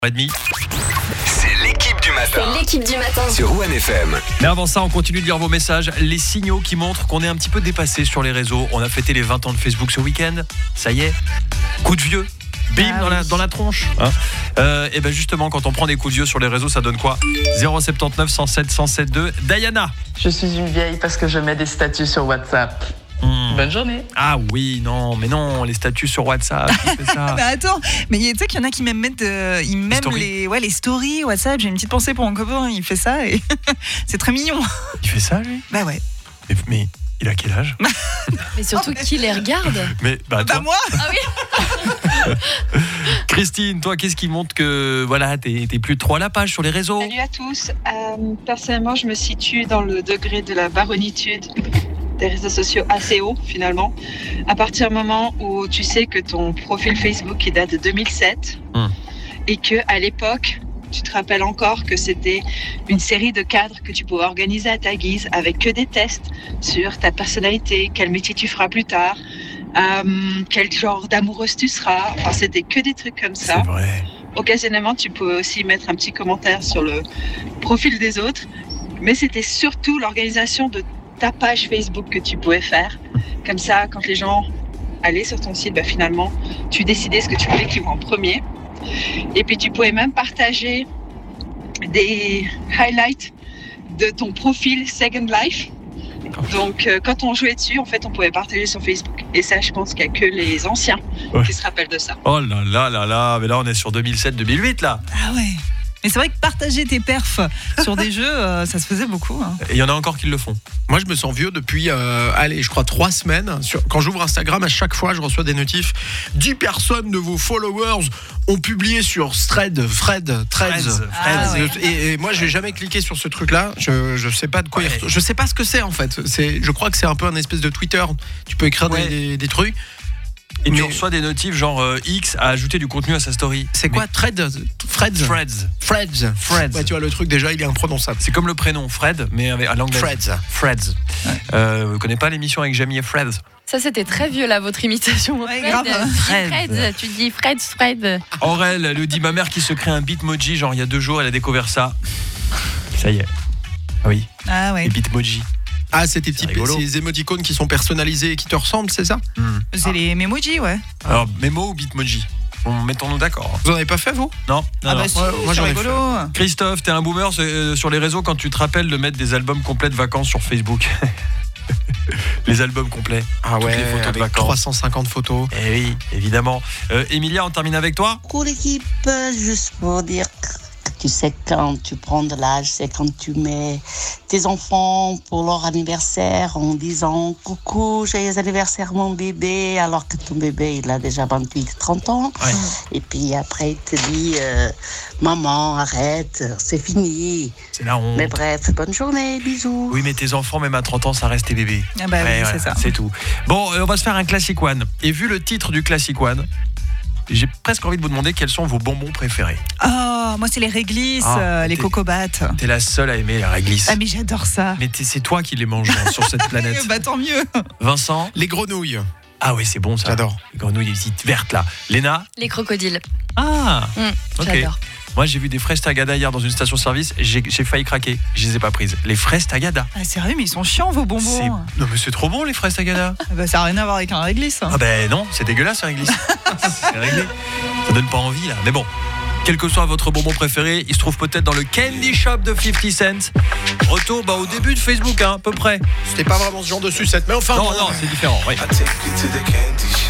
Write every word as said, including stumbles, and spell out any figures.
Demi. C'est l'équipe du matin. C'est l'équipe du matin. Sur One F M. Mais avant ça, on continue de lire vos messages. Les signaux qui montrent qu'on est un petit peu dépassé sur les réseaux. On a fêté les vingt ans de Facebook ce week-end. Ça y est. Coup de vieux. Bim, ah, dans, oui. la, dans la tronche. Hein euh, et ben justement, quand on prend des coups de vieux sur les réseaux, ça donne quoi? Zéro sept neuf, cent sept, cent sept deux. Diana. Je suis une vieille parce que je mets des statuts sur WhatsApp. Mmh. Bonne journée. Ah oui, non, mais non, les statuts sur WhatsApp, qui fait ça? Bah attends, mais tu sais qu'il y en a qui même mettent euh, ils même les, les, ouais, les stories WhatsApp. J'ai une petite pensée pour mon copain, il fait ça et c'est très mignon. Il fait ça, lui? Bah ouais. Mais, mais il a quel âge? Mais surtout, qui les regarde? Mais bah, toi. Bah moi. Ah oui. Christine, toi, qu'est-ce qui montre que voilà, t'es, t'es plus trop à la page sur les réseaux? Salut à tous. Euh, personnellement, je me situe dans le degré de la baronitude des réseaux sociaux assez haut finalement. À partir du moment où tu sais que ton profil Facebook il date de deux mille sept mmh. et que à l'époque, tu te rappelles encore que c'était une série de cadres que tu pouvais organiser à ta guise avec que des tests sur ta personnalité, quel métier tu feras plus tard, euh, quel genre d'amoureuse tu seras. Enfin, c'était que des trucs comme ça. C'est vrai. Occasionnellement, tu pouvais aussi mettre un petit commentaire sur le profil des autres, mais c'était surtout l'organisation de ta page Facebook que tu pouvais faire. Comme ça, quand les gens allaient sur ton site, bah, finalement, tu décidais ce que tu voulais qu'ils voient en premier. Et puis, tu pouvais même partager des highlights de ton profil Second Life. Donc, euh, quand on jouait dessus, en fait, on pouvait partager sur Facebook. Et ça, je pense qu'il n'y a que les anciens ouais. qui se rappellent de ça. Oh là là là là, mais là, on est sur deux mille sept deux mille huit, là. Ah ouais. Mais c'est vrai que partager tes perfs sur des jeux, euh, ça se faisait beaucoup. Hein. Et il y en a encore qui le font. Moi, je me sens vieux depuis, euh, allez, je crois trois semaines. Sur, quand j'ouvre Instagram, à chaque fois, je reçois des notifs. dix personnes de vos followers ont publié sur Thread, Fred, Threads. Ah, ouais. et, et moi, je n'ai jamais cliqué sur ce truc-là. Je ne sais pas de quoi. Ouais. Il... Je sais pas ce que c'est en fait. C'est, je crois que c'est un peu un espèce de Twitter. Tu peux écrire ouais. des, des, des trucs. Et mais... tu reçois des notifs genre euh, X a ajouté du contenu à sa story. C'est quoi? mais... Threads Threads Threads Threads Threads Ouais, tu vois, le truc déjà, il est imprononçable. C'est comme le prénom Fred, mais à l'anglais. Threads Threads. Ouais. Euh, vous connaissez pas l'émission avec Jamie et Fred? Ça, c'était très vieux, là, votre imitation. Ouais, Fred, grave. Fred. Fred, tu dis Fred, Fred. Aurel, elle dit ma mère qui se crée un bitmoji, genre il y a deux jours, elle a découvert ça. Ça y est. Ah oui. Ah ouais. Les bitmoji. Ah, c'est tes petits ces émoticônes qui sont personnalisés et qui te ressemblent, c'est ça? mmh. C'est ah. les Memoji, ouais. Alors, Memo ou Bitmoji? Bon, mettons-nous d'accord. Vous en avez pas fait, vous? Non. Ah non, bah non. si, moi, moi j'en ai rigolo. fait. Christophe, t'es un boomer euh, sur les réseaux quand tu te rappelles de mettre des albums complets de vacances sur Facebook. Les albums complets. Ah ouais, les photos avec de vacances. trois cent cinquante photos. Eh oui, évidemment. Euh, Emilia, on termine avec toi? Coucou l'équipe, juste pour dire que tu sais quand tu prends de l'âge, c'est quand tu mets tes enfants pour leur anniversaire en disant « Coucou, joyeux anniversaire mon bébé » alors que ton bébé il a déjà vingt-huit trente ans. Ouais. Et puis après il te dit euh, « Maman, arrête, c'est fini ». C'est la honte. Mais bref, bonne journée, bisous. Oui, mais tes enfants, même à trente ans, ça reste tes bébés. Ah bah ouais, oui, ouais, c'est ça. C'est tout. Bon, euh, on va se faire un Classic One. Et vu le titre du Classic One, j'ai presque envie de vous demander quels sont vos bonbons préférés. Oh, moi c'est les réglisses, ah, euh, les cocobates. T'es la seule à aimer les réglisses. Ah mais j'adore ça. Mais c'est toi qui les manges hein, sur cette planète. Bah tant mieux. Vincent? Les grenouilles. Ah oui, c'est bon ça. J'adore. Les grenouilles, les petites vertes là. Léna? Les crocodiles. Ah mmh, ok. J'adore. Moi j'ai vu des fraises Tagada hier dans une station-service, j'ai, j'ai failli craquer, je les ai pas prises. Les fraises Tagada. Ah sérieux, mais ils sont chiants vos bonbons. C'est... Non mais c'est trop bon les fraises Tagada. Ah bah ça n'a rien à voir avec un réglisse. Hein. Ah ben non, c'est dégueulasse un réglisse. C'est réglé. Ça donne pas envie là. Mais bon, quel que soit votre bonbon préféré, il se trouve peut-être dans le Candy Shop de cinquante cents. Retour bah, au début de Facebook, hein, à peu près. C'était pas vraiment ce genre de sucette, mais enfin... Non, non, c'est différent, oui.